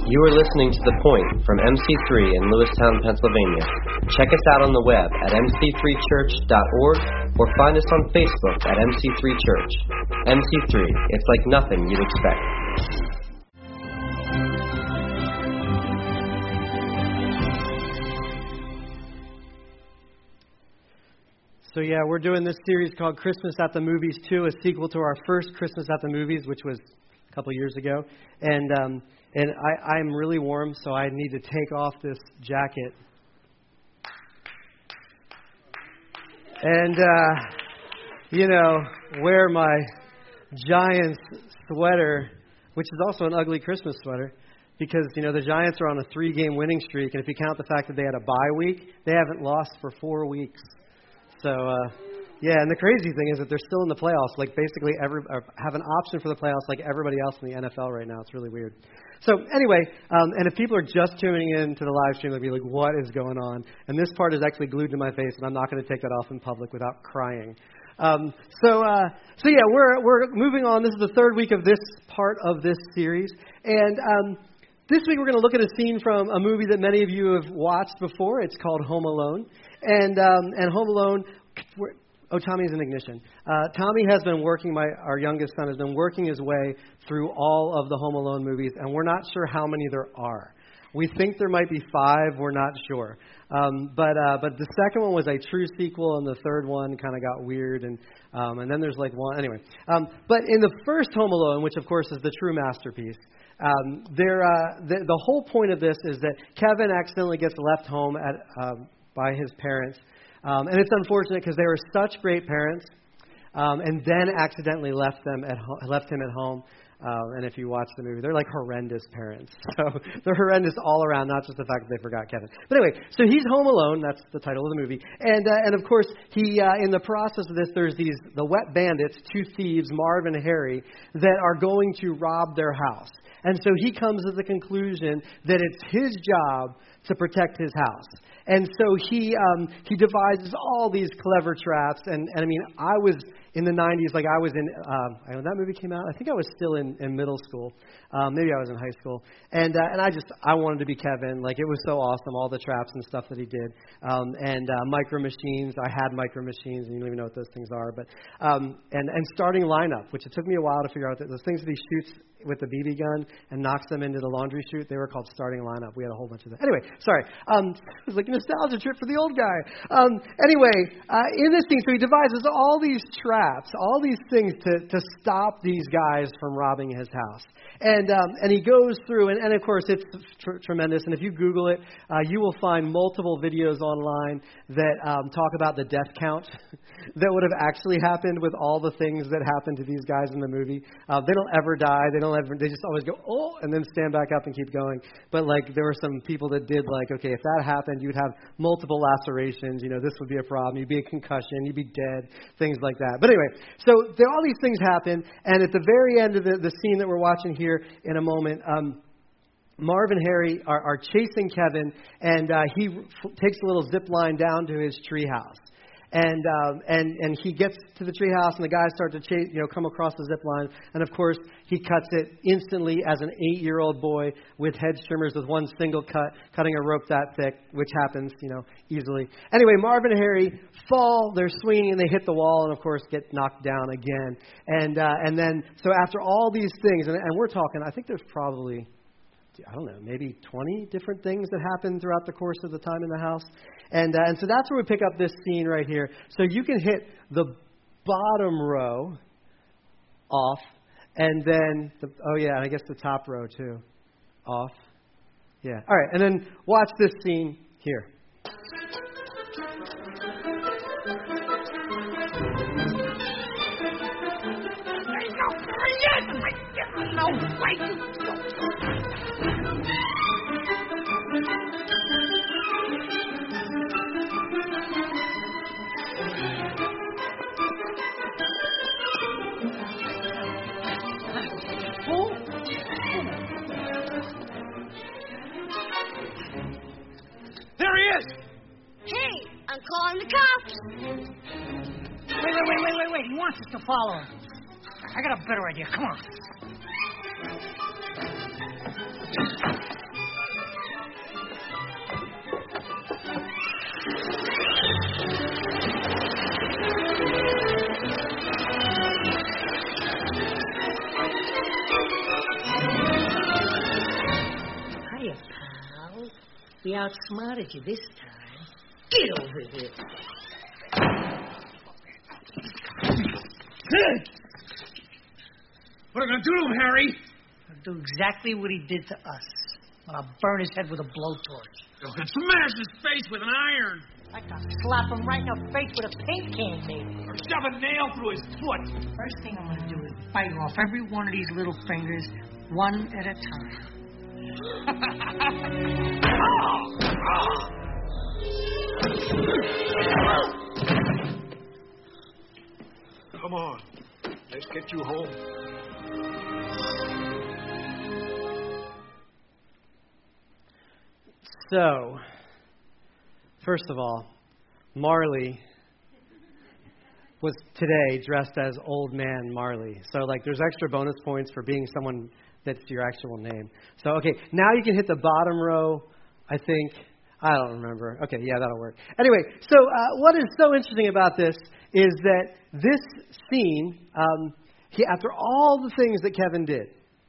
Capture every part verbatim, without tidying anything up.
You are listening to The Point from M C three in Lewistown, Pennsylvania. Check us out on the web at m c three church dot org or find us on Facebook at M C three Church. M C three, it's like nothing you'd expect. So yeah, we're doing this series called Christmas at the Movies two, a sequel to our first Christmas at the Movies, which was a couple years ago. And um, and I, I'm really warm, so I need to take off this jacket. And, uh, you know, wear my Giants sweater, which is also an ugly Christmas sweater, because, you know, the Giants are on a three-game winning streak, and if you count the fact that they had a bye week, they haven't lost for four weeks. So, uh, yeah, and the crazy thing is that they're still in the playoffs, like basically every, or have an option for the playoffs like everybody else in the N F L right now. It's really weird. So anyway, um, and if people are just tuning in to the live stream, they'll be like, what is going on? And this part is actually glued to my face, and I'm not going to take that off in public without crying. Um, so, uh, so yeah, we're we're moving on. This is the third week of this part of this series. And um, this week we're going to look at a scene from a movie that many of you have watched before. It's called Home Alone. And um, and Home Alone, oh, Tommy's in ignition. Uh, Tommy has been working, my our youngest son has been working his way through all of the Home Alone movies, and we're not sure how many there are. We think there might be five, we're not sure. Um, but uh, but the second one was a true sequel, and the third one kind of got weird, and um, and then there's like one, anyway. Um, but in the first Home Alone, which of course is the true masterpiece, um, there uh, the, the whole point of this is that Kevin accidentally gets left home at um, by his parents. Um, and it's unfortunate because they were such great parents, um, and then accidentally left them at ho- left him at home. Uh, and if you watch the movie, they're like horrendous parents. So they're horrendous all around, not just the fact that they forgot Kevin. But anyway, so he's home alone. That's the title of the movie. And uh, and of course, he uh, in the process of this, there's these the wet bandits, two thieves, Marv and Harry, that are going to rob their house. And so he comes to the conclusion that it's his job to protect his house. And so he um, he devises all these clever traps. And, and I mean, I was in the nineties, like I was in, um, I know that movie came out, I think I was still in, in middle school. Um, maybe I was in high school. And uh, and I just, I wanted to be Kevin. Like, it was so awesome, all the traps and stuff that he did. Um, and uh, micro machines, I had micro machines, and you don't even know what those things are. But um, and, and starting lineup, which it took me a while to figure out that those things that he shoots with the B B gun and knocks them into the laundry chute, they were called starting lineup. We had a whole bunch of them. Anyway, sorry. Um, it was like a nostalgia trip for the old guy. Um, anyway, uh, in this scene, so he devises all these traps, all these things to, to stop these guys from robbing his house. And um, and he goes through, and, and of course, it's tr- tremendous. And if you Google it, uh, you will find multiple videos online that um, talk about the death count that would have actually happened with all the things that happened to these guys in the movie. Uh, they don't ever die. They don't ever. They just always go, oh, and then stand back up and keep going. But like, there were some people that did like, okay, if that happened, you'd have multiple lacerations. You know, this would be a problem. You'd be a concussion. You'd be dead. Things like that. But anyway, so there, all these things happen, and at the very end of the, the scene that we're watching here in a moment, um, Marv and Harry are, are chasing Kevin, and uh, he f- takes a little zip line down to his treehouse. And um, and and he gets to the treehouse, and the guys start to chase, you know, come across the zip line. And of course, he cuts it instantly as an eight-year-old boy with hedge trimmers with one single cut, cutting a rope that thick, which happens, you know, easily. Anyway, Marv and Harry fall. They're swinging, and they hit the wall, and of course, get knocked down again. And uh, and then so after all these things, and, and we're talking, I think there's probably, I don't know, maybe twenty different things that happen throughout the course of the time in the house. And uh, and so that's where we pick up this scene right here. So you can hit the bottom row off, and then, the, oh yeah, and I guess the top row too, off. Yeah, all right, and then watch this scene here. No way! There he is! Hey, I'm calling the cops. Wait, wait, wait, wait, wait, wait. He wants us to follow him. I got a better idea. Come on. We outsmarted you this time. Get over here. What are we going to do to him, Harry? I'll do exactly what he did to us. I'll burn his head with a blowtorch. You're going to smash his face with an iron. I can slap him right in the face with a paint can, maybe. Or shove a nail through his foot. First thing I'm going to do is bite off every one of these little fingers, one at a time. Come on. Let's get you home. So, first of all, Marley was today dressed as Old Man Marley. So, like, there's extra bonus points for being someone that's your actual name. So, okay, now you can hit the bottom row, I think. I don't remember. Okay, yeah, that'll work. Anyway, so uh, what is so interesting about this is that this scene, um, he, after all the things that Kevin did,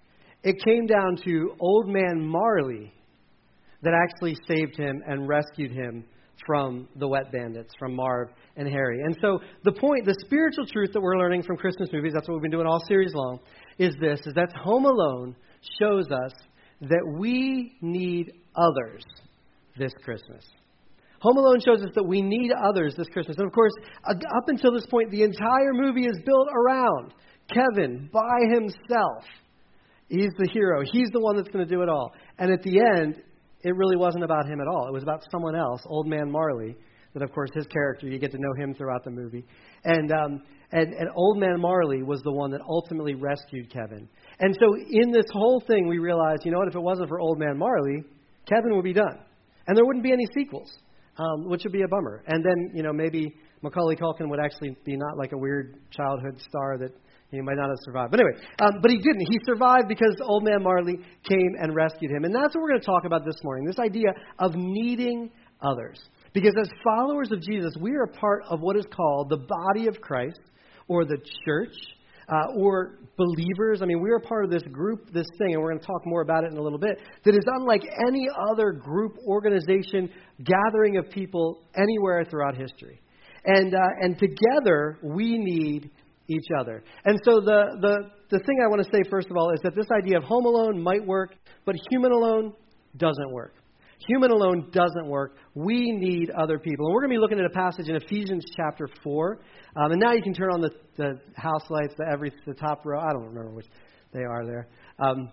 it came down to Old Man Marley that actually saved him and rescued him from the wet bandits, from Marv and Harry. And so the point, the spiritual truth that we're learning from Christmas movies, that's what we've been doing all series long, is this, is that Home Alone shows us that we need others this Christmas. Home Alone shows us that we need others this Christmas. And of course, up until this point, the entire movie is built around Kevin by himself. He's the hero. He's the one that's going to do it all. And at the end, it really wasn't about him at all. It was about someone else, Old Man Marley, that, of course, his character, you get to know him throughout the movie. And, um, and, and Old Man Marley was the one that ultimately rescued Kevin. And so in this whole thing, we realized, you know what, if it wasn't for Old Man Marley, Kevin would be done. And there wouldn't be any sequels, um, which would be a bummer. And then, you know, maybe Macaulay Culkin would actually be not like a weird childhood star that he might not have survived. But anyway, um, but he didn't. He survived because Old Man Marley came and rescued him. And that's what we're going to talk about this morning, this idea of needing others. Because as followers of Jesus, we are a part of what is called the body of Christ, or the church, uh, or believers. I mean, we're a part of this group, this thing, and we're going to talk more about it in a little bit, that is unlike any other group, organization, gathering of people anywhere throughout history. And uh, and together, we need each other. And so the, the, the thing I want to say, first of all, is that this idea of home alone might work, but human alone doesn't work. Human alone doesn't work. We need other people. And we're going to be looking at a passage in Ephesians chapter four. Um, and now you can turn on the, the house lights, the, every, the top row. I don't remember which they are there. Um,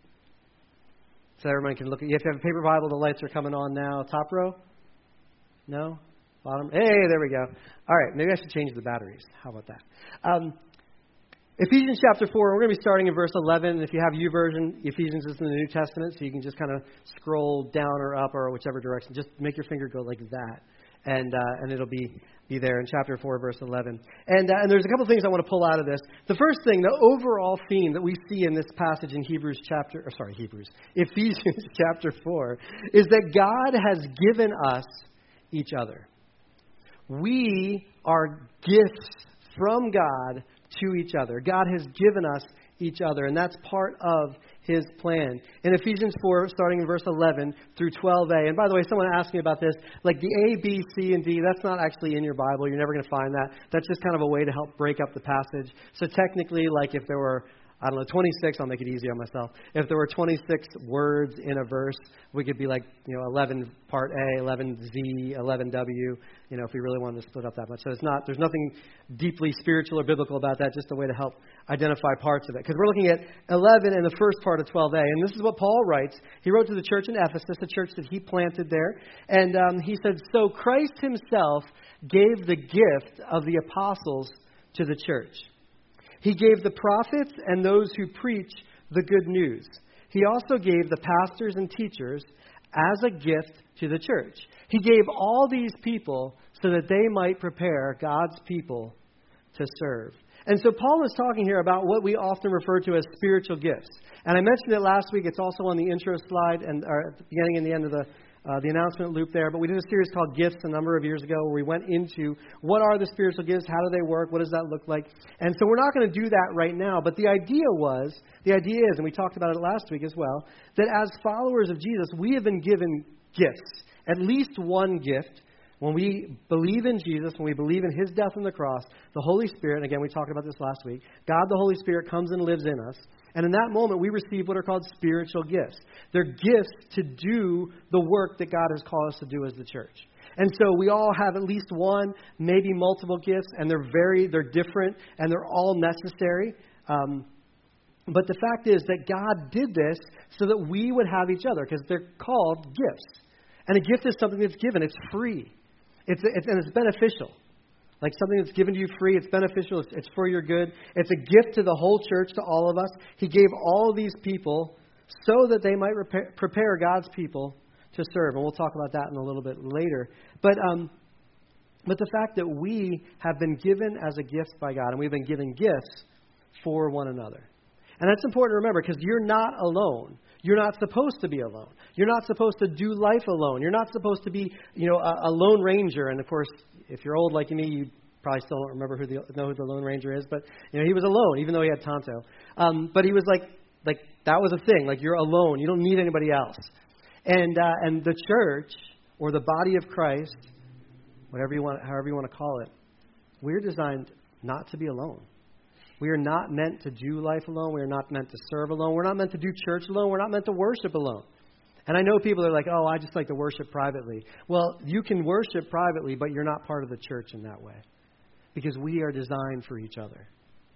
so everyone can look at you. If you have a paper Bible, the lights are coming on now. Top row? No? Bottom? Hey, there we go. All right, maybe I should change the batteries. How about that? Um, Ephesians chapter four, we're going to be starting in verse eleven. If you have YouVersion, Ephesians is in the New Testament, so you can just kind of scroll down or up or whichever direction. Just make your finger go like that, and uh, and it'll be, be there in chapter four, verse eleven. And, uh, and there's a couple things I want to pull out of this. The first thing, the overall theme that we see in this passage in Hebrews chapter, or sorry, Hebrews, Ephesians chapter four, is that God has given us each other. We are gifts from God to each other. God has given us each other, and that's part of His plan. In Ephesians four, starting in verse eleven through twelve a, and by the way, someone asked me about this, like the A, B, C, and D, that's not actually in your Bible. You're never going to find that. That's just kind of a way to help break up the passage. So technically, like if there were, I don't know, twenty-six, I'll make it easy on myself. If there were twenty-six words in a verse, we could be like, you know, eleven part A, eleven Z, eleven W, you know, if we really wanted to split up that much. So it's not, there's nothing deeply spiritual or biblical about that, just a way to help identify parts of it. Because we're looking at eleven in the first part of twelve a, and this is what Paul writes. He wrote to the church in Ephesus, the church that he planted there, and um, he said, "So Christ himself gave the gift of the apostles to the church. He gave the prophets and those who preach the good news. He also gave the pastors and teachers as a gift to the church. He gave all these people so that they might prepare God's people to serve." And so Paul is talking here about what we often refer to as spiritual gifts. And I mentioned it last week. It's also on the intro slide and or at the beginning and the end of the Uh, the announcement loop there, but we did a series called Gifts a number of years ago where we went into what are the spiritual gifts, how do they work, what does that look like, and so we're not going to do that right now, but the idea was, the idea is, and we talked about it last week as well, that as followers of Jesus, we have been given gifts. At least one gift. When we believe in Jesus, when we believe in His death on the cross, the Holy Spirit, and again, we talked about this last week, God the Holy Spirit comes and lives in us. And in that moment, we receive what are called spiritual gifts. They're gifts to do the work that God has called us to do as the church. And so we all have at least one, maybe multiple gifts, and they're very, they're different, and they're all necessary. Um, but the fact is that God did this so that we would have each other, because they're called gifts. And a gift is something that's given. It's free. It's, it's and it's beneficial. Like something that's given to you free, it's beneficial, it's, it's for your good. It's a gift to the whole church, to all of us. He gave all of these people so that they might repair, prepare God's people to serve. And we'll talk about that in a little bit later. But um, but the fact that we have been given as a gift by God, and we've been given gifts for one another. And that's important to remember, because you're not alone. You're not supposed to be alone. You're not supposed to do life alone. You're not supposed to be, you know, a, a lone ranger. And of course, if you're old like me, you probably still don't remember who the know who the Lone Ranger is. But you know, he was alone, even though he had Tonto. Um, but he was like, like that was a thing. Like you're alone. You don't need anybody else. And uh, and the church, or the body of Christ, whatever you want, however you want to call it, we're designed not to be alone. We are not meant to do life alone. We are not meant to serve alone. We're not meant to do church alone. We're not meant to worship alone. And I know people are like, oh, I just like to worship privately. Well, you can worship privately, but you're not part of the church in that way, because we are designed for each other.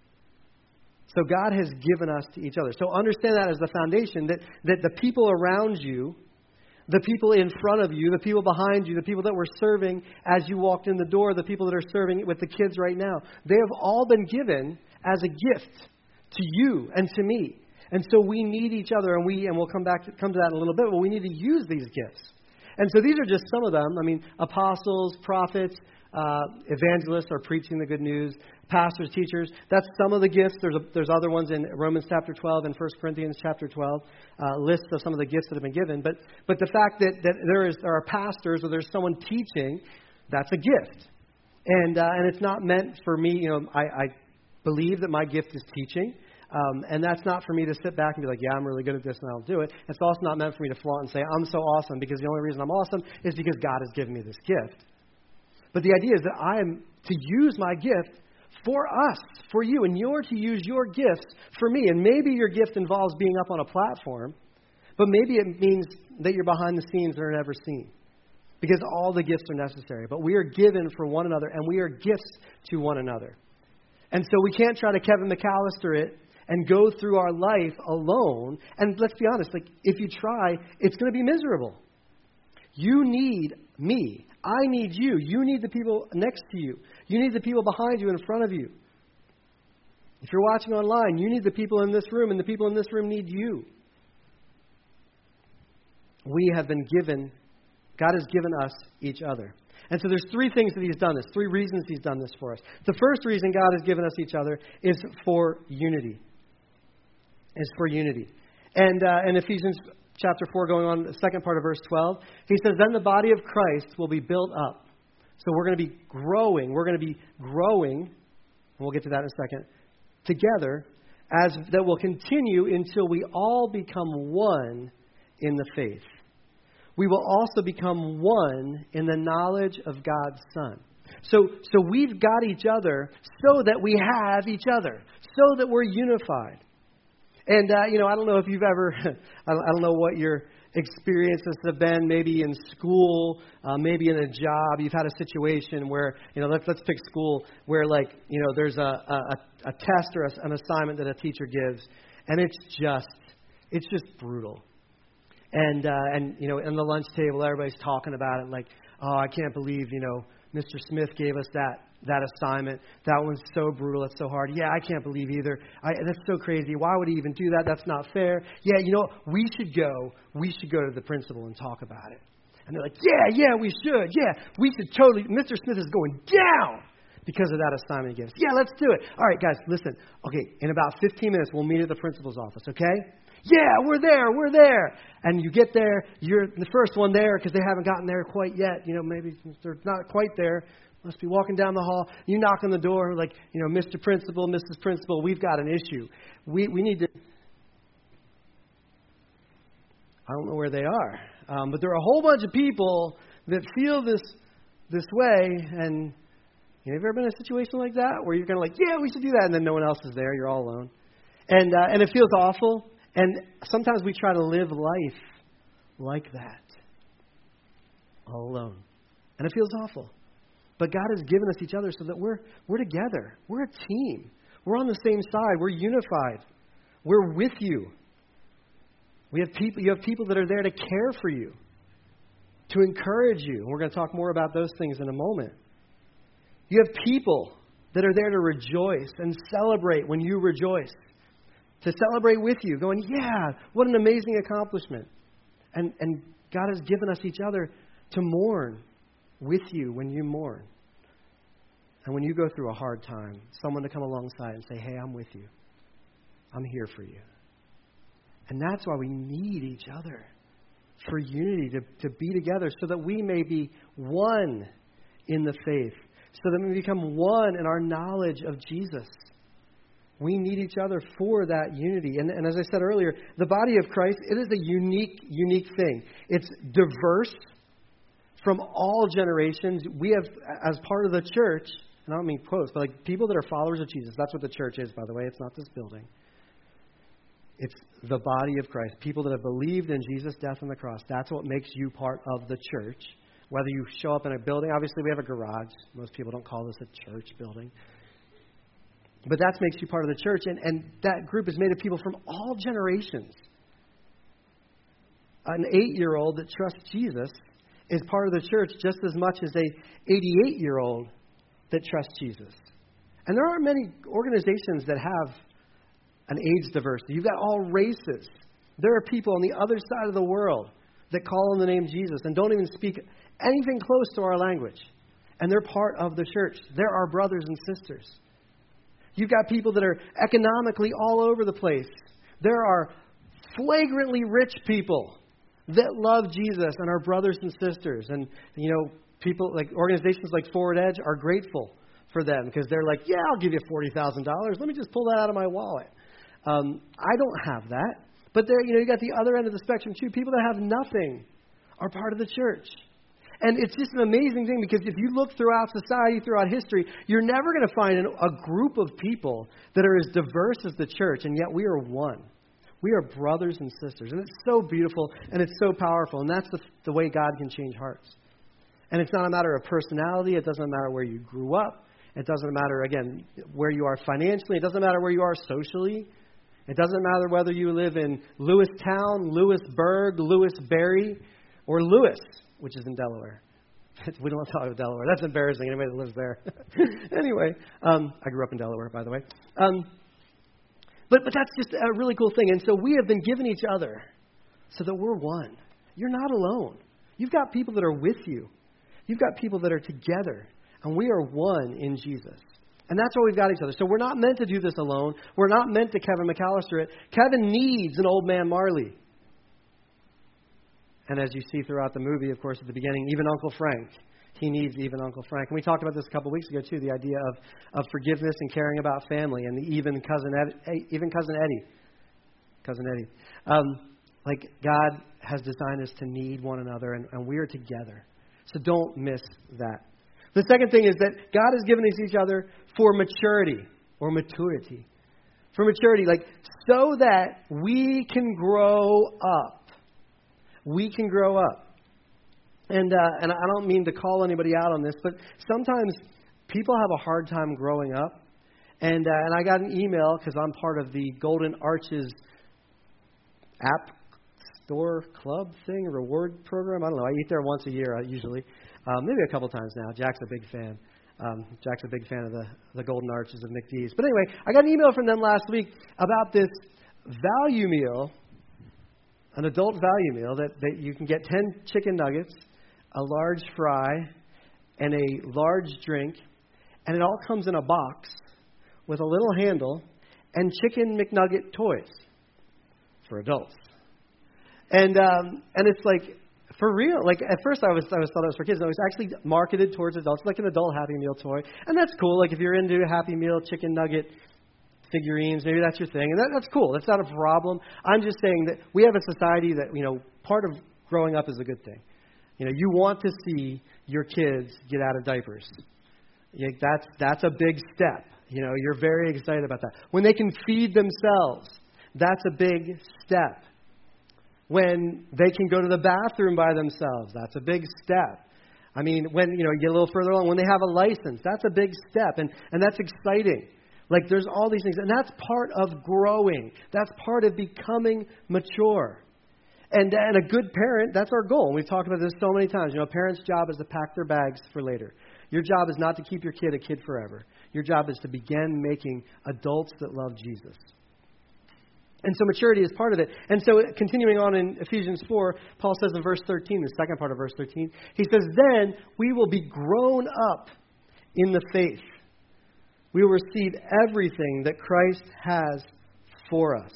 So God has given us to each other. So understand that as the foundation, that, that the people around you, the people in front of you, the people behind you, the people that were serving as you walked in the door, the people that are serving with the kids right now, they have all been given as a gift to you and to me. And so we need each other, and we and we'll come back to come to that in a little bit, but we need to use these gifts. And so these are just some of them. I mean, apostles, prophets, uh, evangelists are preaching the good news, pastors, teachers. That's some of the gifts. There's a, there's other ones in Romans chapter twelve and First Corinthians chapter twelve, uh, lists of some of the gifts that have been given. But but the fact that, that there is there are pastors, or there's someone teaching, that's a gift. And uh, and it's not meant for me. You know, I, I believe that my gift is teaching. Um, and that's not for me to sit back and be like, yeah, I'm really good at this and I'll do it. It's also not meant for me to flaunt and say, I'm so awesome, because the only reason I'm awesome is because God has given me this gift. But the idea is that I am to use my gift for us, for you, and you're to use your gifts for me. And maybe your gift involves being up on a platform, but maybe it means that you're behind the scenes and are never seen, because all the gifts are necessary. But we are given for one another, and we are gifts to one another. And so we can't try to Kevin McAllister it and go through our life alone. And let's be honest, like if you try, it's going to be miserable. You need me. I need you. You need the people next to you. You need the people behind you, in front of you. If you're watching online, you need the people in this room, and the people in this room need you. We have been given, God has given us each other. And so there's three things that He's done this, three reasons He's done this for us. The first reason God has given us each other is for unity. Is for unity. And uh, in Ephesians chapter four, going on, the second part of verse twelve, he says, then the body of Christ will be built up. So we're going to be growing. We're going to be growing, and we'll get to that in a second, together, as that will continue until we all become one in the faith. We will also become one in the knowledge of God's Son. So, so we've got each other so that we have each other, so that we're unified. And, uh, you know, I don't know if you've ever, I don't know what your experiences have been, maybe in school, uh, maybe in a job. You've had a situation where, you know, let's let's pick school, where, like, you know, there's a, a, a test or a, an assignment that a teacher gives, and it's just, it's just brutal. And, uh, and you know, in the lunch table, everybody's talking about it like, oh, I can't believe, you know, Mister Smith gave us that that assignment. That one's so brutal. It's so hard. Yeah, I can't believe either. I, that's so crazy. Why would he even do that? That's not fair. Yeah, you know, we should go. We should go to the principal and talk about it. And they're like, yeah, yeah, we should. Yeah, we should totally. Mister Smith is going down because of that assignment he gives. Yeah, let's do it. All right, guys, listen. Okay, in about fifteen minutes, we'll meet at the principal's office, okay? Yeah, we're there, we're there. And you get there, you're the first one there because they haven't gotten there quite yet. You know, maybe they're not quite there. Must be walking down the hall. You knock on the door like, you know, Mister Principal, Missus Principal, we've got an issue. We we need to... I don't know where they are. Um, but there are a whole bunch of people that feel this this way. And you know, have you ever been in a situation like that where you're kind of like, yeah, we should do that, and then no one else is there. You're all alone. And uh, and it feels awful. And sometimes we try to live life like that, all alone. And it feels awful. But God has given us each other so that we're we're together. We're a team. We're on the same side. We're unified. We're with you. We have people. You have people that are there to care for you, to encourage you. And we're going to talk more about those things in a moment. You have people that are there to rejoice and celebrate when you rejoice. To celebrate with you, going, yeah, what an amazing accomplishment. And and God has given us each other to mourn with you when you mourn. And when you go through a hard time, someone to come alongside and say, hey, I'm with you. I'm here for you. And that's why we need each other, for unity, to, to be together so that we may be one in the faith, so that we become one in our knowledge of Jesus. We need each other for that unity. And, and as I said earlier, the body of Christ, it is a unique, unique thing. It's diverse from all generations. We have, as part of the church, and I don't mean quotes, but like people that are followers of Jesus. That's what the church is, by the way. It's not this building. It's the body of Christ. People that have believed in Jesus' death on the cross. That's what makes you part of the church. Whether you show up in a building. Obviously, we have a garage. Most people don't call this a church building. But that makes you part of the church. And, and that group is made of people from all generations. An eight-year-old that trusts Jesus is part of the church just as much as a eighty-eight-year-old that trusts Jesus. And there aren't many organizations that have an age diversity. You've got all races. There are people on the other side of the world that call on the name Jesus and don't even speak anything close to our language. And they're part of the church. They're our brothers and sisters. You've got people that are economically all over the place. There are flagrantly rich people that love Jesus and are brothers and sisters. And, you know, people like organizations like Forward Edge are grateful for them because they're like, yeah, I'll give you forty thousand dollars. Let me just pull that out of my wallet. Um, I don't have that. But there, you know, you got the other end of the spectrum too. People that have nothing are part of the church. And it's just an amazing thing because if you look throughout society, throughout history, you're never going to find an, a group of people that are as diverse as the church, and yet we are one. We are brothers and sisters. And it's so beautiful, and it's so powerful, and that's the, the way God can change hearts. And it's not a matter of personality. It doesn't matter where you grew up. It doesn't matter, again, where you are financially. It doesn't matter where you are socially. It doesn't matter whether you live in Lewistown, Lewisburg, Lewisberry, or Lewis, which is in Delaware. We don't want to talk about Delaware. That's embarrassing. Anybody that lives there. Anyway, um, I grew up in Delaware, by the way. Um, but but that's just a really cool thing. And so we have been given each other so that we're one. You're not alone. You've got people that are with you. You've got people that are together. And we are one in Jesus. And that's why we've got each other. So we're not meant to do this alone. We're not meant to Kevin McAllister it. Kevin needs an old man Marley. And as you see throughout the movie, of course, at the beginning, even Uncle Frank. He needs even Uncle Frank. And we talked about this a couple of weeks ago, too, the idea of, of forgiveness and caring about family and the even cousin Eddie, even cousin Eddie. Cousin Eddie. Um, like, God has designed us to need one another, and, and we are together. So don't miss that. The second thing is that God has given us each other for maturity or maturity. For maturity, like, so that we can grow up. We can grow up. And uh, and I don't mean to call anybody out on this, but sometimes people have a hard time growing up. And uh, and I got an email because I'm part of the Golden Arches app store club thing, reward program. I don't know. I eat there once a year, uh, usually. Um, maybe a couple times now. Jack's a big fan. Um, Jack's a big fan of the, the Golden Arches of McDee's. But anyway, I got an email from them last week about this value meal, an adult value meal that, that you can get ten chicken nuggets, a large fry, and a large drink. And it all comes in a box with a little handle and chicken McNugget toys for adults. And um, and it's like, for real. Like, at first I was I was thought it was for kids. No, it was actually marketed towards adults, like an adult Happy Meal toy. And that's cool. Like, if you're into Happy Meal chicken nugget figurines, maybe that's your thing. And that, that's cool. That's not a problem. I'm just saying that we have a society that, you know, part of growing up is a good thing. You know, you want to see your kids get out of diapers. You, that's that's a big step. You know, you're very excited about that. When they can feed themselves, that's a big step. When they can go to the bathroom by themselves, that's a big step. I mean, when, you know, you get a little further along, when they have a license, that's a big step, and, and that's exciting. Like, there's all these things, and that's part of growing. That's part of becoming mature. And, and a good parent, that's our goal. And we've talked about this so many times. You know, a parent's job is to pack their bags for later. Your job is not to keep your kid a kid forever. Your job is to begin making adults that love Jesus. And so maturity is part of it. And so continuing on in Ephesians four, Paul says in verse thirteen, the second part of verse thirteen, he says, then we will be grown up in the faith. We will receive everything that Christ has for us.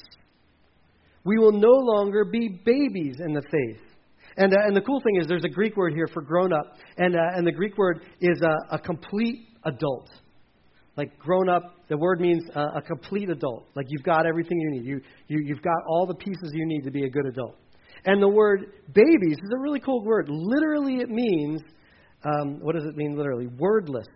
We will no longer be babies in the faith. And uh, and the cool thing is there's a Greek word here for grown up. And, uh, and the Greek word is a, a complete adult. Like grown up, the word means uh, a complete adult. Like you've got everything you need. You, you, you've got all the pieces you need to be a good adult. And the word babies is a really cool word. Literally it means, um, what does it mean literally? Wordless.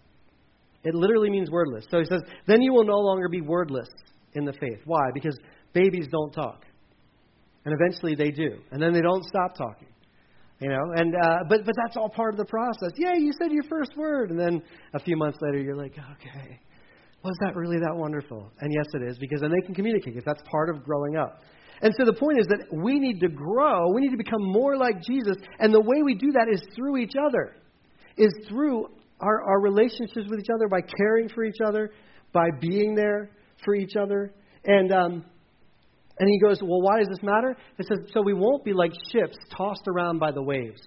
It literally means wordless. So he says, then you will no longer be wordless in the faith. Why? Because babies don't talk. And eventually they do. And then they don't stop talking. You know, and uh, but but that's all part of the process. Yeah, you said your first word, and then a few months later you're like, okay, was that really that wonderful? And yes, it is, because then they can communicate, because that's part of growing up. And so the point is that we need to grow, we need to become more like Jesus, and the way we do that is through each other, is through our, our relationships with each other, by caring for each other, by being there for each other. And um And he goes, well, why does this matter? It says, so we won't be like ships tossed around by the waves.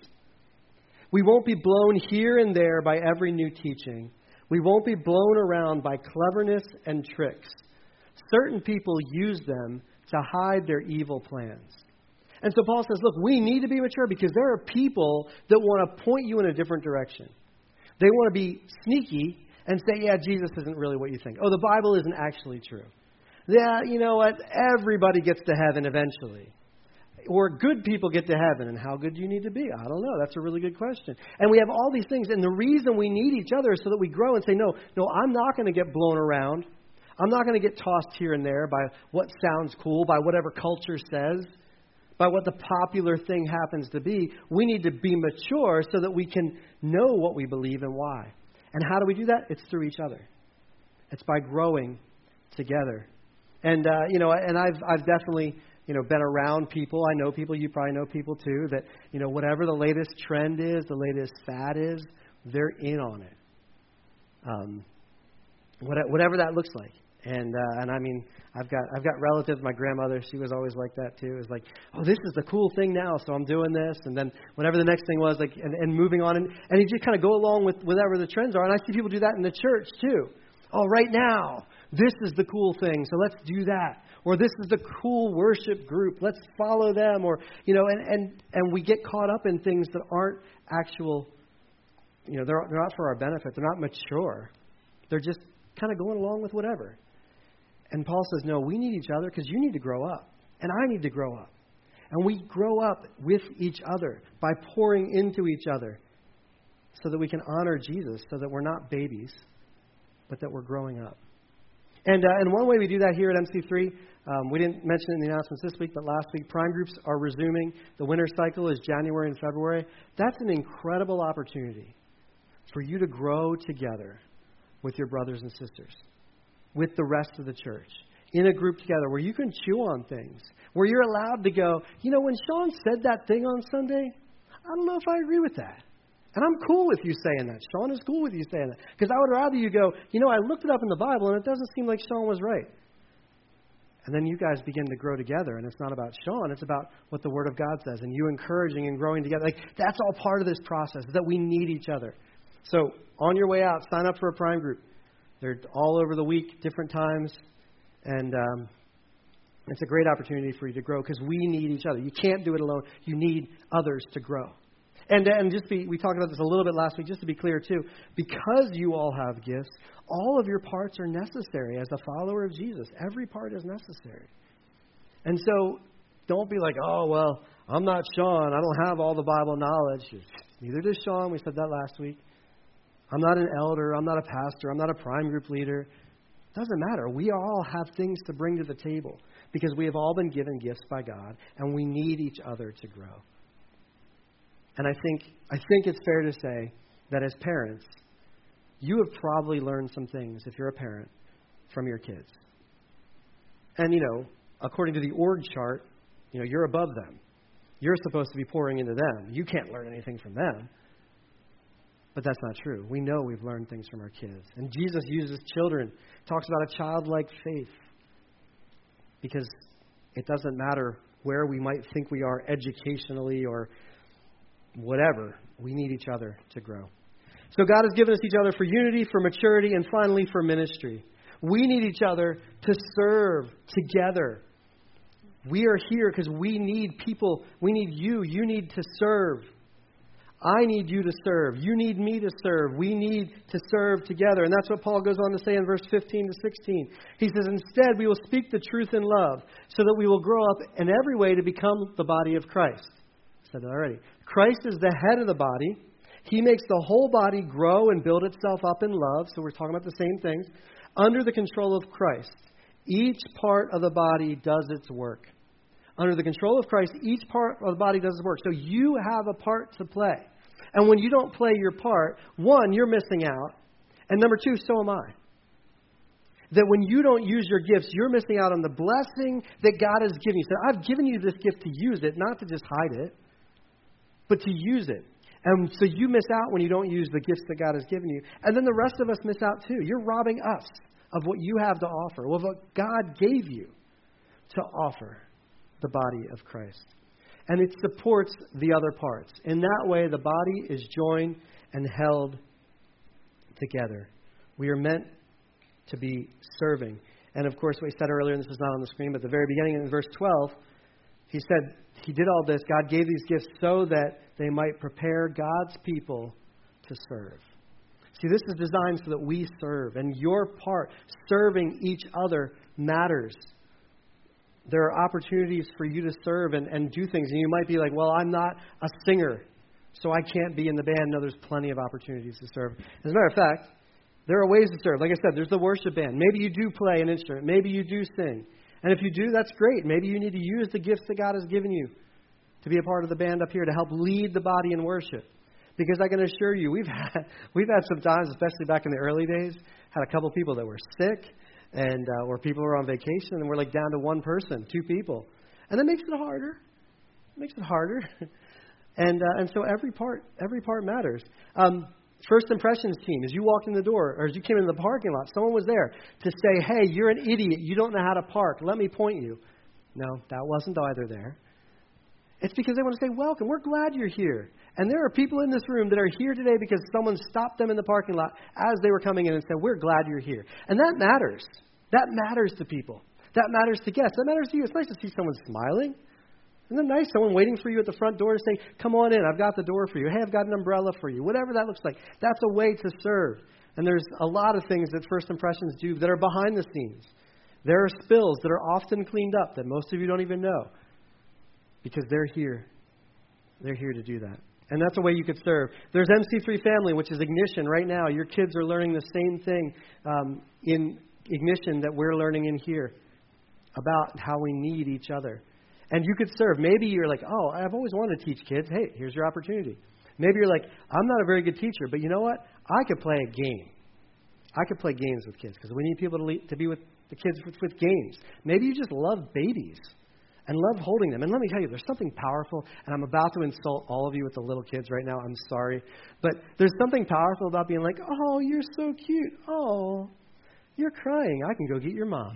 We won't be blown here and there by every new teaching. We won't be blown around by cleverness and tricks. Certain people use them to hide their evil plans. And so Paul says, look, we need to be mature because there are people that want to point you in a different direction. They want to be sneaky and say, yeah, Jesus isn't really what you think. Oh, the Bible isn't actually true. Yeah, you know what? Everybody gets to heaven eventually. Or good people get to heaven. And how good do you need to be? I don't know. That's a really good question. And we have all these things. And the reason we need each other is so that we grow and say, no, no, I'm not going to get blown around. I'm not going to get tossed here and there by what sounds cool, by whatever culture says, by what the popular thing happens to be. We need to be mature so that we can know what we believe and why. And how do we do that? It's through each other. It's by growing together. And, uh, you know, and I've I've definitely, you know, been around people. I know people, you probably know people too, that, you know, whatever the latest trend is, the latest fad is, they're in on it. Um, whatever that looks like. And, uh, and I mean, I've got I've got relatives, my grandmother, she was always like that too. It was like, oh, this is the cool thing now, so I'm doing this. And then whatever the next thing was, like, and, and moving on. And, and you just kind of go along with whatever the trends are. And I see people do that in the church too. Oh, right now, this is the cool thing, so let's do that. Or this is the cool worship group, let's follow them. Or, you know, and, and, and we get caught up in things that aren't actual, you know, they're, they're not for our benefit. They're not mature. They're just kind of going along with whatever. And Paul says, no, we need each other because you need to grow up. And I need to grow up. And we grow up with each other by pouring into each other so that we can honor Jesus, so that we're not babies, but that we're growing up. And uh, and one way we do that here at M C three, um, we didn't mention it in the announcements this week, but last week, Prime Groups are resuming. The winter cycle is January and February. That's an incredible opportunity for you to grow together with your brothers and sisters, with the rest of the church, in a group together where you can chew on things, where you're allowed to go, you know, when Sean said that thing on Sunday, I don't know if I agree with that. And I'm cool with you saying that. Sean is cool with you saying that. Because I would rather you go, you know, I looked it up in the Bible, and it doesn't seem like Sean was right. And then you guys begin to grow together, and it's not about Sean. It's about what the Word of God says, and you encouraging and growing together. Like, that's all part of this process, that we need each other. So on your way out, sign up for a Prime Group. They're all over the week, different times. And um, it's a great opportunity for you to grow because we need each other. You can't do it alone. You need others to grow. And and just be, we talked about this a little bit last week, just to be clear too, because you all have gifts, all of your parts are necessary as a follower of Jesus. Every part is necessary. And so don't be like, oh, well, I'm not Sean. I don't have all the Bible knowledge. Neither does Sean. We said that last week. I'm not an elder. I'm not a pastor. I'm not a prime group leader. It doesn't matter. We all have things to bring to the table because we have all been given gifts by God, and we need each other to grow. And I think I think it's fair to say that as parents, you have probably learned some things, if you're a parent, from your kids. And, you know, according to the org chart, you know, you're above them. You're supposed to be pouring into them. You can't learn anything from them. But that's not true. We know we've learned things from our kids. And Jesus uses children, talks about a childlike faith. Because it doesn't matter where we might think we are educationally or whatever. We need each other to grow. So God has given us each other for unity, for maturity, and finally for ministry. We need each other to serve together. We are here because we need people. We need you. You need to serve. I need you to serve. You need me to serve. We need to serve together. And that's what Paul goes on to say in verse fifteen to sixteen. He says, instead, we will speak the truth in love so that we will grow up in every way to become the body of Christ. I said that already. Christ is the head of the body. He makes the whole body grow and build itself up in love. So we're talking about the same things. Under the control of Christ. Each part of the body does its work. Under the control of Christ, each part of the body does its work. So you have a part to play. And when you don't play your part, one, you're missing out. And number two, so am I. That when you don't use your gifts, you're missing out on the blessing that God has given you. So I've given you this gift to use it, not to just hide it, but to use it. And so you miss out when you don't use the gifts that God has given you. And then the rest of us miss out too. You're robbing us of what you have to offer, of what God gave you to offer the body of Christ. And it supports the other parts. In that way, the body is joined and held together. We are meant to be serving. And of course, what he said earlier, and this is not on the screen, but at the very beginning in verse twelve, he said he did all this. God gave these gifts so that they might prepare God's people to serve. See, this is designed so that we serve. And your part, serving each other, matters. There are opportunities for you to serve and, and do things. And you might be like, well, I'm not a singer, so I can't be in the band. No, there's plenty of opportunities to serve. As a matter of fact, there are ways to serve. Like I said, there's the worship band. Maybe you do play an instrument. Maybe you do sing. And if you do, that's great. Maybe you need to use the gifts that God has given you to be a part of the band up here to help lead the body in worship. Because I can assure you, we've had we've had some times, especially back in the early days, had a couple people that were sick, and uh, or people were on vacation, and we're like down to one person, two people, and that makes it harder. It makes it harder, and uh, and so every part every part matters. Um, First impressions team, as you walked in the door, or as you came into the parking lot, someone was there to say, hey, you're an idiot. You don't know how to park. Let me point you. No, that wasn't either there. It's because they want to say, welcome. We're glad you're here. And there are people in this room that are here today because someone stopped them in the parking lot as they were coming in and said, we're glad you're here. And that matters. That matters to people. That matters to guests. That matters to you. It's nice to see someone smiling. Isn't it nice? Someone waiting for you at the front door to say, come on in, I've got the door for you. Hey, I've got an umbrella for you. Whatever that looks like. That's a way to serve. And there's a lot of things that First Impressions do that are behind the scenes. There are spills that are often cleaned up that most of you don't even know. Because they're here. They're here to do that. And that's a way you could serve. There's M C three Family, which is Ignition right now. Your kids are learning the same thing um, in Ignition that we're learning in here about how we need each other. And you could serve. Maybe you're like, oh, I've always wanted to teach kids. Hey, here's your opportunity. Maybe you're like, I'm not a very good teacher, but you know what? I could play a game. I could play games with kids because we need people to, lead, to be with the kids with, with games. Maybe you just love babies and love holding them. And let me tell you, there's something powerful, and I'm about to insult all of you with the little kids right now. I'm sorry. But there's something powerful about being like, oh, you're so cute. Oh, you're crying. I can go get your mom.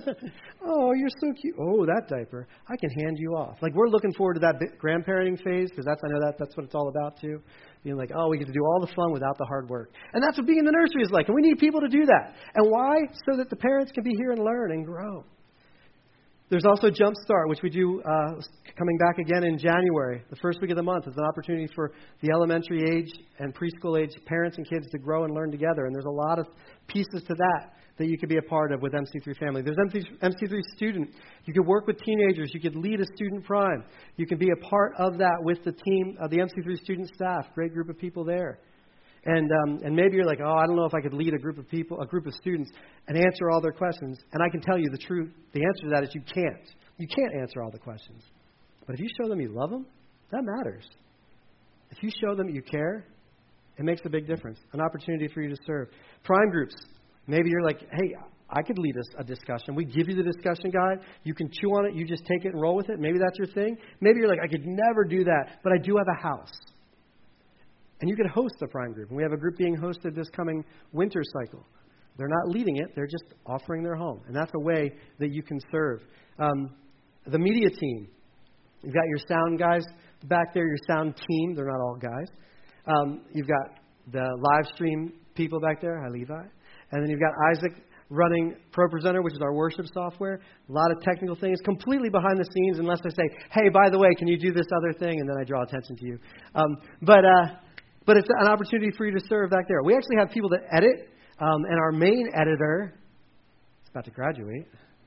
Oh, you're so cute. Oh, that diaper. I can hand you off. Like, we're looking forward to that grandparenting phase because that's I know that that's what it's all about too. Being like, oh, we get to do all the fun without the hard work. And that's what being in the nursery is like. And we need people to do that. And why? So that the parents can be here and learn and grow. There's also Jump Start, which we do uh, coming back again in January. The first week of the month is an opportunity for the elementary age and preschool age parents and kids to grow and learn together. And there's a lot of pieces to that that you could be a part of with M C three Family. There's M C three Student. You could work with teenagers. You could lead a student prime. You can be a part of that with the team, uh, the M C three student staff. Great group of people there. And um, and maybe you're like, oh, I don't know if I could lead a group of people, a group of students, and answer all their questions. And I can tell you the truth. The answer to that is you can't. You can't answer all the questions. But if you show them you love them, that matters. If you show them you care, it makes a big difference. An opportunity for you to serve. Prime groups. Maybe you're like, hey, I could lead a, a discussion. We give you the discussion guide. You can chew on it. You just take it and roll with it. Maybe that's your thing. Maybe you're like, I could never do that, but I do have a house. And you could host a prime group. And we have a group being hosted this coming winter cycle. They're not leading it. They're just offering their home. And that's a way that you can serve. Um, the media team. You've got your sound guys back there, your sound team. They're not all guys. Um, you've got the live stream people back there. Hi, Levi. And then you've got Isaac running ProPresenter, which is our worship software. A lot of technical things, completely behind the scenes, unless I say, hey, by the way, can you do this other thing? And then I draw attention to you. Um, but uh, but it's an opportunity for you to serve back there. We actually have people that edit, um, and our main editor is about to graduate.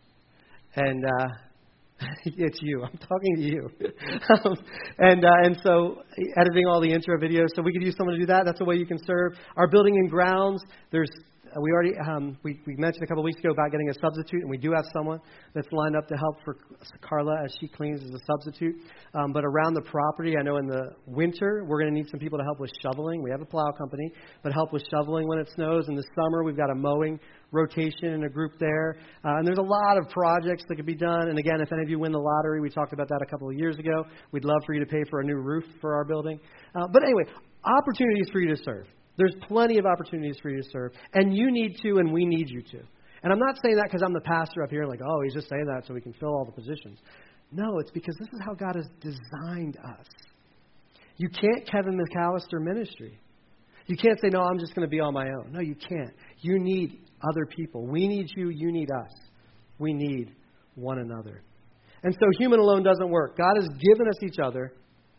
And uh, it's you. I'm talking to you. um, and uh, and so editing all the intro videos. So we could use someone to do that. That's a way you can serve. Our building and grounds, there's Uh, we already um, we, we mentioned a couple of weeks ago about getting a substitute, and we do have someone that's lined up to help for Carla as she cleans as a substitute. Um, but around the property, I know in the winter, we're going to need some people to help with shoveling. We have a plow company, but help with shoveling when it snows. In the summer, we've got a mowing rotation and a group there. Uh, and there's a lot of projects that could be done. And again, if any of you win the lottery, we talked about that a couple of years ago. We'd love for you to pay for a new roof for our building. Uh, but anyway, opportunities for you to serve. There's plenty of opportunities for you to serve. And you need to, and we need you to. And I'm not saying that because I'm the pastor up here, like, oh, he's just saying that so we can fill all the positions. No, it's because this is how God has designed us. You can't Kevin McAllister ministry. You can't say, no, I'm just going to be on my own. No, you can't. You need other people. We need you. You need us. We need one another. And so human alone doesn't work. God has given us each other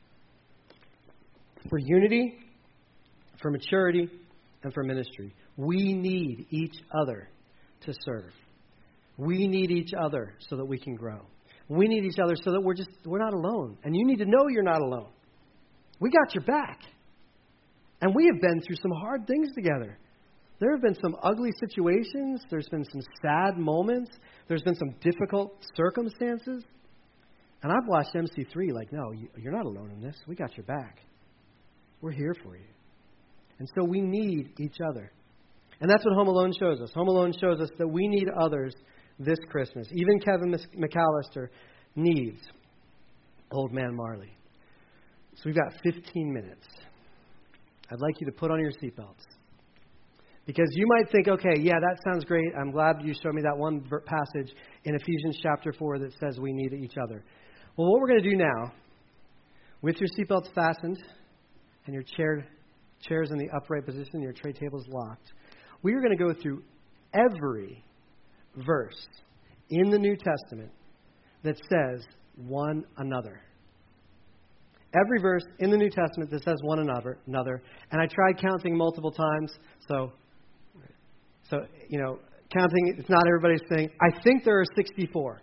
for unity, for maturity, and for ministry. We need each other to serve. We need each other so that we can grow. We need each other so that we're just we're not alone. And you need to know you're not alone. We got your back. And we have been through some hard things together. There have been some ugly situations. There's been some sad moments. There's been some difficult circumstances. And I've watched M C three like, no, you're not alone in this. We got your back. We're here for you. And so we need each other. And that's what Home Alone shows us. Home Alone shows us that we need others this Christmas. Even Kevin McAllister needs old man Marley. So we've got fifteen minutes. I'd like you to put on your seatbelts. Because you might think, okay, yeah, that sounds great. I'm glad you showed me that one passage in Ephesians chapter four that says we need each other. Well, what we're going to do now, with your seatbelts fastened and your chair, chairs in the upright position, your tray tables locked, we are going to go through every verse in the New Testament that says one another. Every verse in the New Testament that says one another, another. And I tried counting multiple times, so, so you know, counting, it's not everybody's thing. I think there are sixty-four.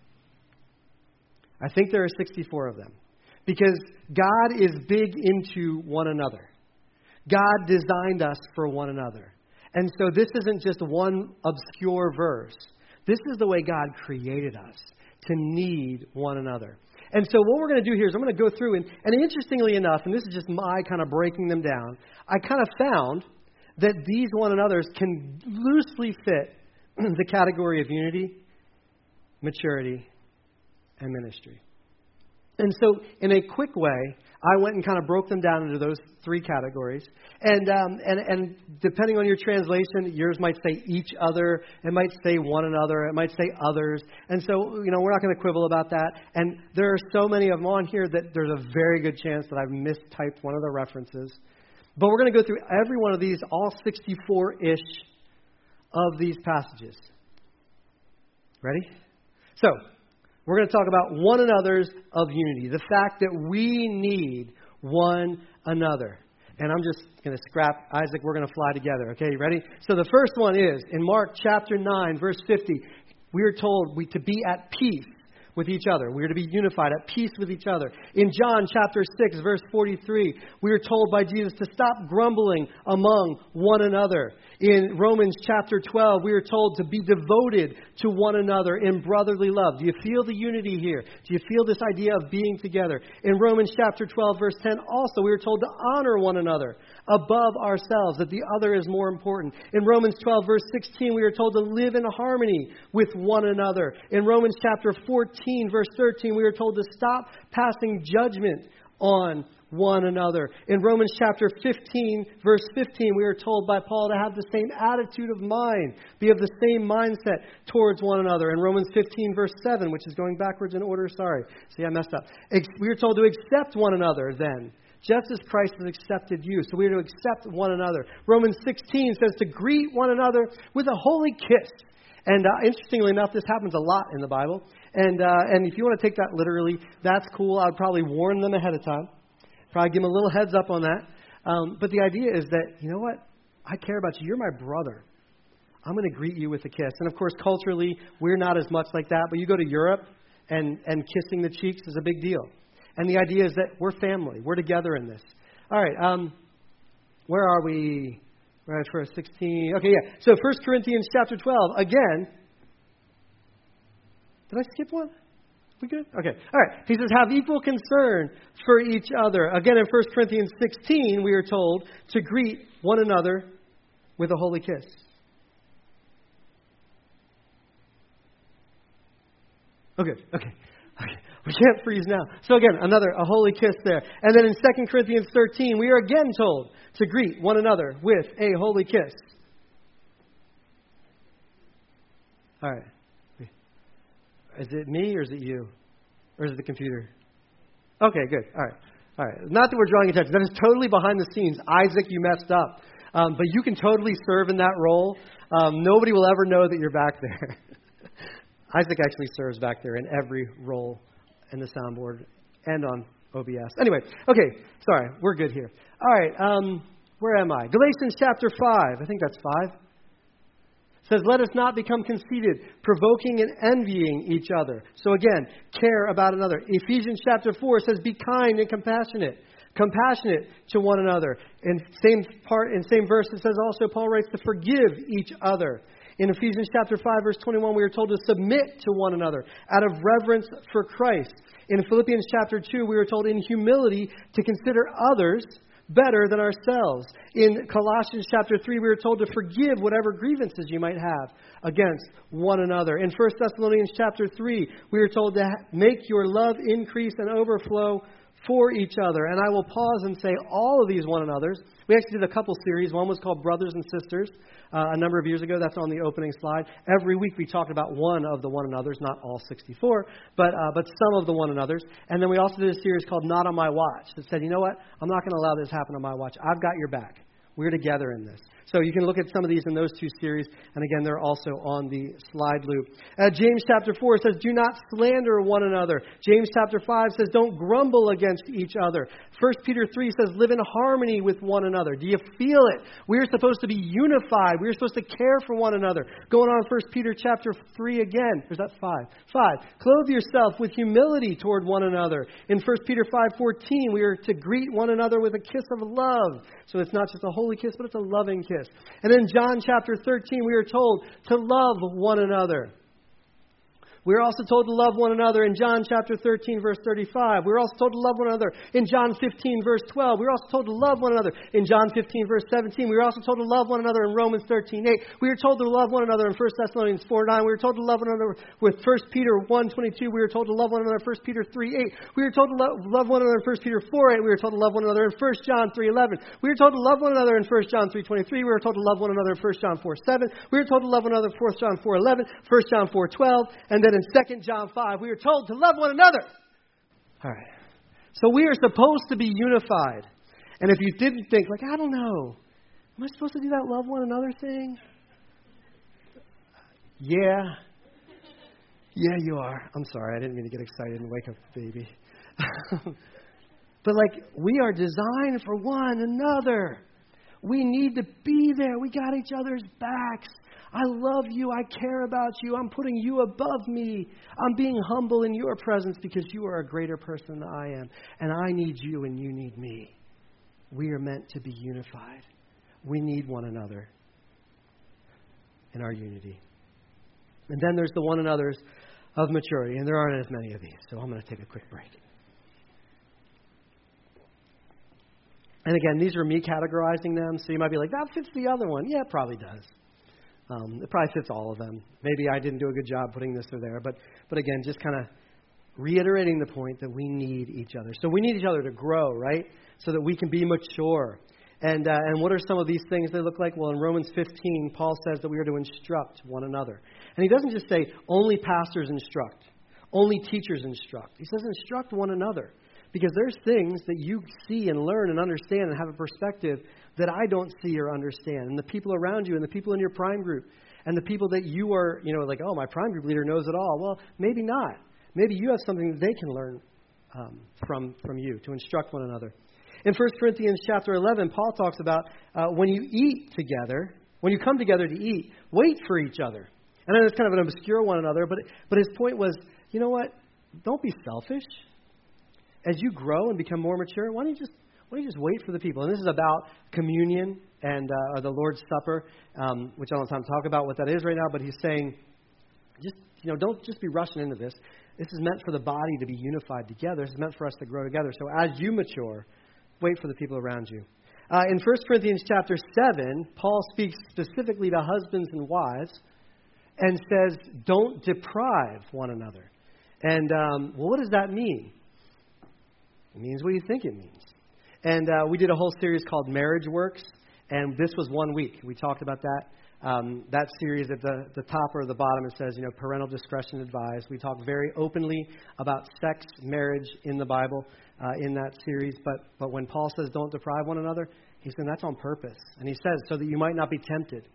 I think there are sixty-four of them. Because God is big into one another. God designed us for one another. And so this isn't just one obscure verse. This is the way God created us, to need one another. And so what we're going to do here is I'm going to go through, and, and interestingly enough, and this is just my kind of breaking them down, I kind of found that these one another's can loosely fit the category of unity, maturity, and ministry. And so in a quick way, I went and kind of broke them down into those three categories. And, um, and and depending on your translation, yours might say each other. It might say one another. It might say others. And so, you know, we're not going to quibble about that. And there are so many of them on here that there's a very good chance that I've mistyped one of the references. But we're going to go through every one of these, all sixty-four-ish of these passages. Ready? So, we're going to talk about one another's of unity. The fact that we need one another. And I'm just going to scrap Isaac. We're going to fly together. Okay, you ready? So the first one is in Mark chapter nine, verse fifty. We are told we to be at peace with each other. We are to be unified, at peace with each other. In John chapter six, verse forty-three, we are told by Jesus to stop grumbling among one another. In Romans chapter twelve, we are told to be devoted to one another in brotherly love. Do you feel the unity here? Do you feel this idea of being together? In Romans chapter twelve, verse ten, also we are told to honor one another above ourselves, that the other is more important. In Romans twelve, verse sixteen, we are told to live in harmony with one another. In Romans chapter fourteen, verse thirteen, we are told to stop passing judgment on one another. In Romans chapter fifteen, verse fifteen, we are told by Paul to have the same attitude of mind, be of the same mindset towards one another. In Romans fifteen, verse seven, which is going backwards in order, sorry. See, I messed up. We are told to accept one another then, just as Christ has accepted you. So we are to accept one another. Romans sixteen says to greet one another with a holy kiss. And uh, interestingly enough, this happens a lot in the Bible. And uh, and if you want to take that literally, that's cool. I would probably warn them ahead of time. Probably give them a little heads up on that. Um, but the idea is that, you know what? I care about you. You're my brother. I'm going to greet you with a kiss. And of course, culturally, we're not as much like that. But you go to Europe, and, and kissing the cheeks is a big deal. And the idea is that we're family. We're together in this. All right. Um, where are we? Right, verse sixteen. Okay, yeah. So First Corinthians chapter twelve. Again. Did I skip one? We good? Okay. All right. He says, have equal concern for each other. Again, in First Corinthians sixteen, we are told to greet one another with a holy kiss. Okay. Okay. Okay. We can't freeze now. So again, another, a holy kiss there. And then in Second Corinthians thirteen, we are again told to greet one another with a holy kiss. All right. Is it me or is it you? Or is it the computer? Okay, good. All right. All right. Not that we're drawing attention. That is totally behind the scenes. Isaac, you messed up. Um, but you can totally serve in that role. Um, nobody will ever know that you're back there. Isaac actually serves back there in every role in the soundboard and on O B S. Anyway, okay, sorry, we're good here. All right, um, where am I? Galatians chapter five. I think that's five. It says, let us not become conceited, provoking and envying each other. So again, care about another. Ephesians chapter four says, be kind and compassionate. Compassionate to one another. In same part, in same verse, it says also, Paul writes to forgive each other. In Ephesians chapter five, verse twenty-one, we are told to submit to one another out of reverence for Christ. In Philippians chapter two, we are told in humility to consider others better than ourselves. In Colossians chapter three, we are told to forgive whatever grievances you might have against one another. In First Thessalonians chapter three, we are told to make your love increase and overflow for each other. And I will pause and say all of these one anoters. We actually did a couple series. One was called Brothers and Sisters uh, a number of years ago. That's on the opening slide. Every week we talked about one of the one another's, not all sixty-four, but uh, but some of the one another's. And then we also did a series called Not on My Watch that said, you know what? I'm not going to allow this to happen on my watch. I've got your back. We're together in this. So you can look at some of these in those two series. And again, they're also on the slide loop. Uh, James chapter four says, do not slander one another. James chapter five says, don't grumble against each other. First Peter three says, live in harmony with one another. Do you feel it? We're supposed to be unified. We're supposed to care for one another. Going on First Peter chapter three again. Or is that five? Five. Clothe yourself with humility toward one another. In First Peter five fourteen, we are to greet one another with a kiss of love. So it's not just a holy kiss, but it's a loving kiss. And in John chapter thirteen, we are told to love one another. We're also told to love one another in John chapter thirteen, verse thirty-five. We're also told to love one another in John fifteen, verse twelve. We're also told to love one another in John fifteen, verse seventeen. We're also told to love one another in Romans thirteen, eight. We are told to love one another in First Thessalonians four, nine. We are told to love one another with First Peter one, twenty-two. We are told to love one another in First Peter three, eight. We are told to love, love one another in First Peter four, eight. We are told to love one another in First John three, eleven. We are told to love one another in First John three, twenty-three. We are told to love one another in First John four, seven. We are told to love one another in First John four, eleven, First John four, twelve, and then in Second John five, we are told to love one another. All right. So we are supposed to be unified. And if you didn't think, like, I don't know, am I supposed to do that love one another thing? Yeah. Yeah, you are. I'm sorry. I didn't mean to get excited and wake up the baby. But like, we are designed for one another. We need to be there. We got each other's backs. I love you. I care about you. I'm putting you above me. I'm being humble in your presence because you are a greater person than I am. And I need you and you need me. We are meant to be unified. We need one another in our unity. And then there's the one another's of maturity. And there aren't as many of these. So I'm going to take a quick break. And again, these are me categorizing them. So you might be like, that fits the other one. Yeah, it probably does. Um, it probably fits all of them. Maybe I didn't do a good job putting this or there. But, but again, just kind of reiterating the point that we need each other. So we need each other to grow, right? So that we can be mature. And, uh, and what are some of these things they look like? Well, in Romans fifteen, Paul says that we are to instruct one another. And he doesn't just say only pastors instruct. Only teachers instruct. He says instruct one another. Because there's things that you see and learn and understand and have a perspective that I don't see or understand. And the people around you and the people in your prime group and the people that you are, you know, like, oh, my prime group leader knows it all. Well, maybe not. Maybe you have something that they can learn um, from, from you to instruct one another. In First Corinthians chapter eleven, Paul talks about uh, when you eat together, when you come together to eat, wait for each other. And I know it's kind of an obscure one another, but but his point was, you know what? Don't be selfish. As you grow and become more mature, why don't you just why don't you just wait for the people? And this is about communion and uh, or the Lord's Supper, um, which I don't have time to talk about what that is right now. But he's saying, just you know, don't just be rushing into this. This is meant for the body to be unified together. This is meant for us to grow together. So as you mature, wait for the people around you. Uh, in First Corinthians chapter seven, Paul speaks specifically to husbands and wives and says, don't deprive one another. And um, well, what does that mean? It means what you think it means. And uh, we did a whole series called Marriage Works, and this was one week. We talked about that. Um, that series at the, the top or the bottom, it says, you know, parental discretion advised. We talk very openly about sex, marriage in the Bible uh, in that series. But, but when Paul says don't deprive one another, he's saying that's on purpose. And he says so that you might not be tempted.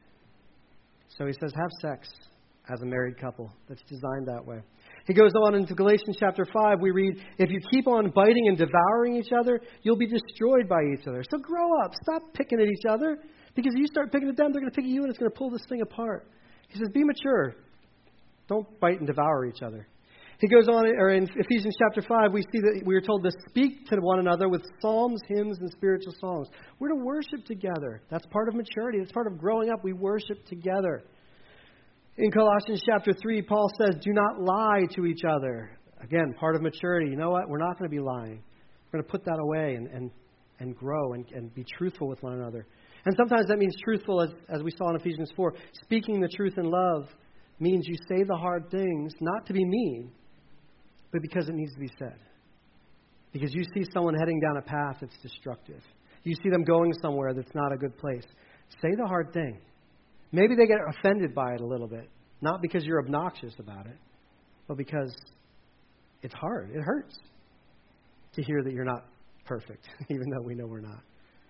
So he says have sex as a married couple. That's designed that way. He goes on into Galatians chapter five. We read, if you keep on biting and devouring each other, you'll be destroyed by each other. So grow up. Stop picking at each other. Because if you start picking at them, they're going to pick at you and it's going to pull this thing apart. He says, be mature. Don't bite and devour each other. He goes on, or in Ephesians chapter five, we see that we are told to speak to one another with psalms, hymns, and spiritual songs. We're to worship together. That's part of maturity. That's part of growing up. We worship together. In Colossians chapter three, Paul says, do not lie to each other. Again, part of maturity. You know what? We're not going to be lying. We're going to put that away and, and, and grow and, and be truthful with one another. And sometimes that means truthful, as, as we saw in Ephesians four. Speaking the truth in love means you say the hard things, not to be mean, but because it needs to be said. Because you see someone heading down a path that's destructive. You see them going somewhere that's not a good place. Say the hard thing. Maybe they get offended by it a little bit. Not because you're obnoxious about it, but because it's hard. It hurts to hear that you're not perfect, even though we know we're not.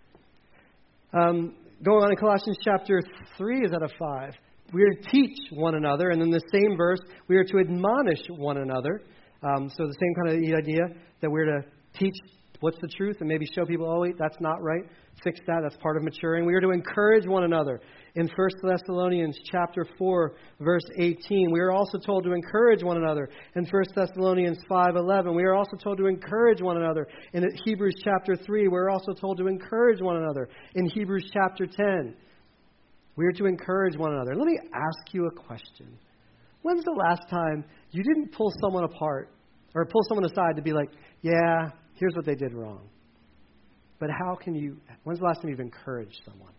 Um, going on in Colossians chapter three, is that a five? We are to teach one another. And in the same verse, we are to admonish one another. Um, so the same kind of idea that we're to teach what's the truth and maybe show people, oh, wait, that's not right. Fix that. That's part of maturing. We are to encourage one another. In First Thessalonians chapter four, verse eighteen, we are also told to encourage one another. In First Thessalonians five eleven, we are also told to encourage one another. In Hebrews chapter three, we're also told to encourage one another. In Hebrews chapter ten, we are to encourage one another. Let me ask you a question. When's the last time you didn't pull someone apart or pull someone aside to be like, yeah, here's what they did wrong? But how can you, when's the last time you've encouraged someone?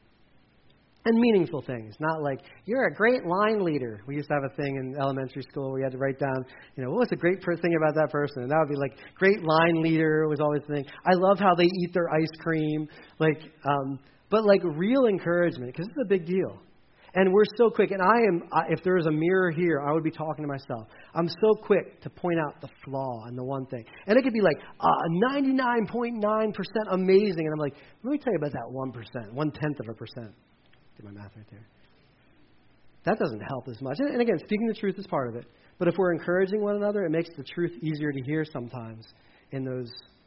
And meaningful things, not like, you're a great line leader. We used to have a thing in elementary school where we had to write down, you know, what was the great thing about that person? And that would be like, great line leader was always the thing. I love how they eat their ice cream. Like, um, but like real encouragement, because it's a big deal. And we're so quick, and I am, if there was a mirror here, I would be talking to myself. I'm so quick to point out the flaw and the one thing. And it could be like uh, ninety-nine point nine percent amazing. And I'm like, let me tell you about that one percent, one-tenth of a percent. Did my math right there. That doesn't help as much. And, and again, speaking the truth is part of it. But if we're encouraging one another, it makes the truth easier to hear sometimes in those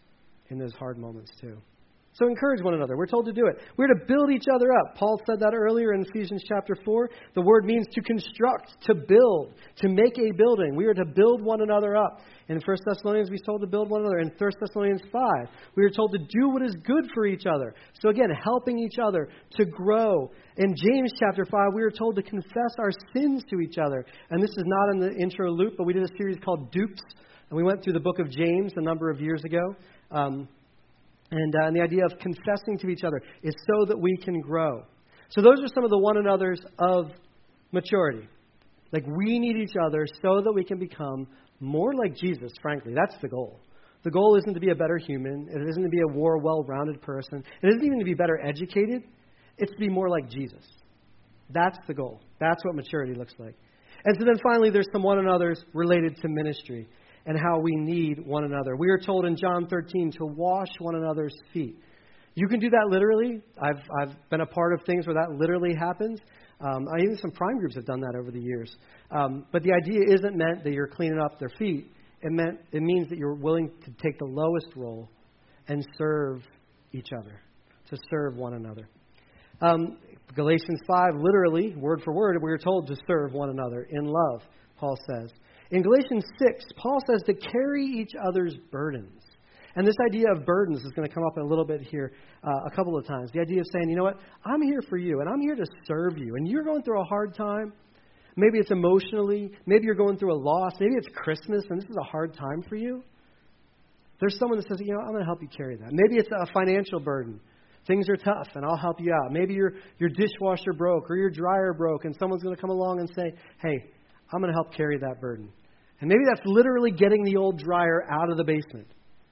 in those hard moments too. So encourage one another. We're told to do it. We're to build each other up. Paul said that earlier in Ephesians chapter four. The word means to construct, to build, to make a building. We are to build one another up. In First Thessalonians, we're told to build one another. In First Thessalonians five, we are told to do what is good for each other. So again, helping each other to grow. In James chapter five, we are told to confess our sins to each other. And this is not in the intro loop, but we did a series called Dupes. And we went through the book of James a number of years ago. Um, And, uh, and the idea of confessing to each other is so that we can grow. So those are some of the one another's of maturity. Like we need each other so that we can become more like Jesus, frankly. That's the goal. The goal isn't to be a better human. It isn't to be a more well-rounded person. It isn't even to be better educated. It's to be more like Jesus. That's the goal. That's what maturity looks like. And so then finally, there's some one another's related to ministry and how we need one another. We are told in John thirteen to wash one another's feet. You can do that literally. I've I've been a part of things where that literally happens. Um, even some prime groups have done that over the years. Um, but the idea isn't meant that you're cleaning up their feet. It meant it means that you're willing to take the lowest role and serve each other, to serve one another. Um, Galatians five, literally, word for word, we are told to serve one another in love, Paul says. In Galatians six, Paul says to carry each other's burdens. And this idea of burdens is going to come up in a little bit here uh, a couple of times. The idea of saying, you know what, I'm here for you, and I'm here to serve you. And you're going through a hard time. Maybe it's emotionally. Maybe you're going through a loss. Maybe it's Christmas, and this is a hard time for you. There's someone that says, you know, I'm going to help you carry that. Maybe it's a financial burden. Things are tough, and I'll help you out. Maybe your your dishwasher broke or your dryer broke, and someone's going to come along and say, hey, I'm going to help carry that burden. And maybe that's literally getting the old dryer out of the basement.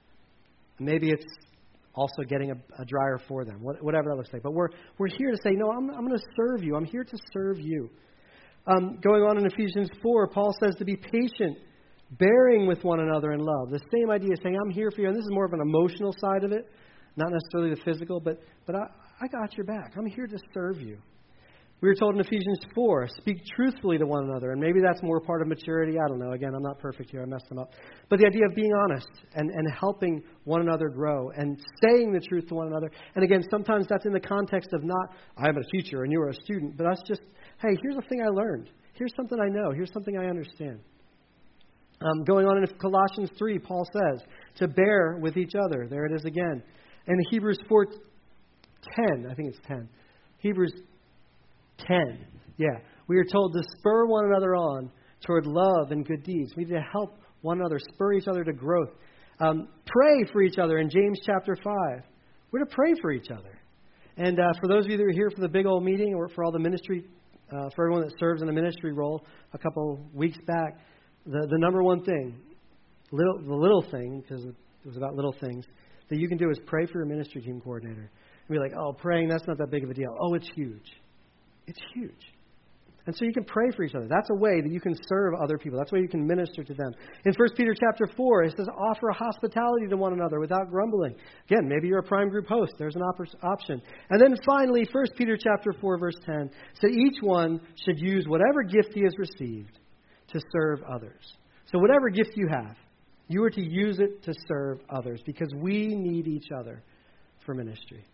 And maybe it's also getting a, a dryer for them, whatever that looks like. But we're we're here to say, no, I'm, I'm going to serve you. I'm here to serve you. Um, going on in Ephesians four, Paul says to be patient, bearing with one another in love. The same idea, saying, I'm here for you. And this is more of an emotional side of it, not necessarily the physical, but, but I, I got your back. I'm here to serve you. We were told in Ephesians four, speak truthfully to one another. And maybe that's more part of maturity. I don't know. Again, I'm not perfect here. I messed them up. But the idea of being honest and, and helping one another grow and saying the truth to one another. And again, sometimes that's in the context of not, I'm a teacher and you're a student, but us just, hey, here's a thing I learned. Here's something I know. Here's something I understand. Um, going on in Colossians three, Paul says, to bear with each other. There it is again. And Hebrews four ten, I think it's ten. Hebrews ten, yeah. We are told to spur one another on toward love and good deeds. We need to help one another, spur each other to growth. Um, pray for each other in James chapter five. We're to pray for each other. And uh, for those of you that are here for the big old meeting or for all the ministry, uh, for everyone that serves in a ministry role a couple weeks back, the, the number one thing, little, the little thing, because it was about little things, that you can do is pray for your ministry team coordinator. And be like, oh, praying, that's not that big of a deal. Oh, it's huge. It's huge. And so you can pray for each other. That's a way that you can serve other people. That's a way you can minister to them. In First Peter chapter four, it says, offer hospitality to one another without grumbling. Again, maybe you're a prime group host. There's an op- option. And then finally, First Peter chapter four, verse ten, said each one should use whatever gift he has received to serve others. So whatever gift you have, you are to use it to serve others because we need each other for ministry.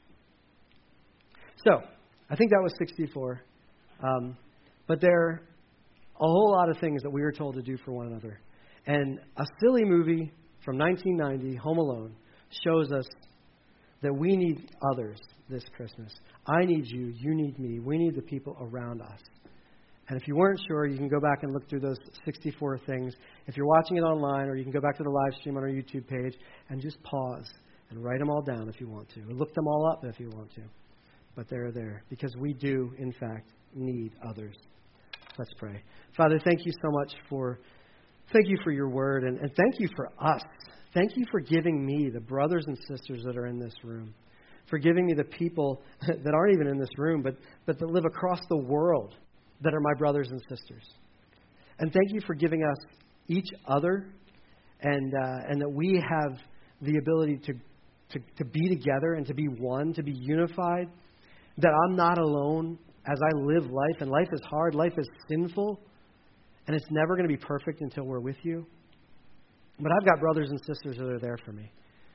So, I think that was sixty-four. Um, but there are a whole lot of things that we are told to do for one another. And a silly movie from nineteen ninety, Home Alone, shows us that we need others this Christmas. I need you. You need me. We need the people around us. And if you weren't sure, you can go back and look through those sixty-four things. If you're watching it online, or you can go back to the live stream on our YouTube page and just pause and write them all down if you want to. Or look them all up if you want to. But they're there because we do, in fact, need others. Let's pray. Father, thank you so much for, thank you for your word, and, and thank you for us. Thank you for giving me the brothers and sisters that are in this room, for giving me the people that aren't even in this room, but, but that live across the world that are my brothers and sisters. And thank you for giving us each other, and uh, and that we have the ability to, to, to be together and to be one, to be unified. That I'm not alone as I live life, and life is hard, life is sinful, and it's never going to be perfect until we're with you. But I've got brothers and sisters that are there for me.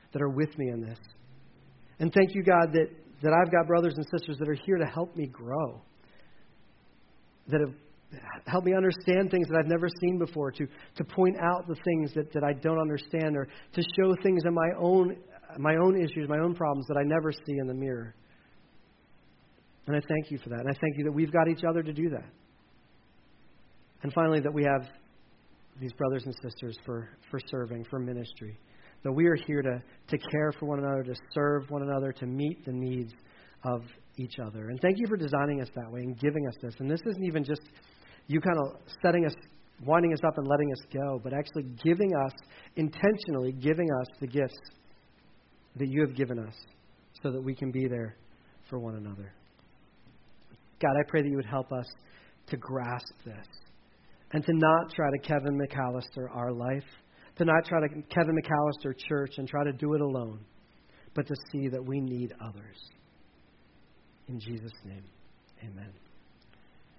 that are with me in this. And thank you, God, that, that I've got brothers and sisters that are here to help me grow, that have helped me understand things that I've never seen before, to, to point out the things that, that I don't understand, or to show things in my own my own issues, my own problems that I never see in the mirror. And I thank you for that. And I thank you that we've got each other to do that. And finally, that we have these brothers and sisters for, for serving, for ministry. That we are here to, to care for one another, to serve one another, to meet the needs of each other. And thank you for designing us that way and giving us this. And this isn't even just you kind of setting us, winding us up and letting us go, but actually giving us, intentionally giving us the gifts that you have given us so that we can be there for one another. God, I pray that you would help us to grasp this and to not try to Kevin McAllister our life, to not try to Kevin McAllister church and try to do it alone, but to see that we need others. In Jesus' name, amen.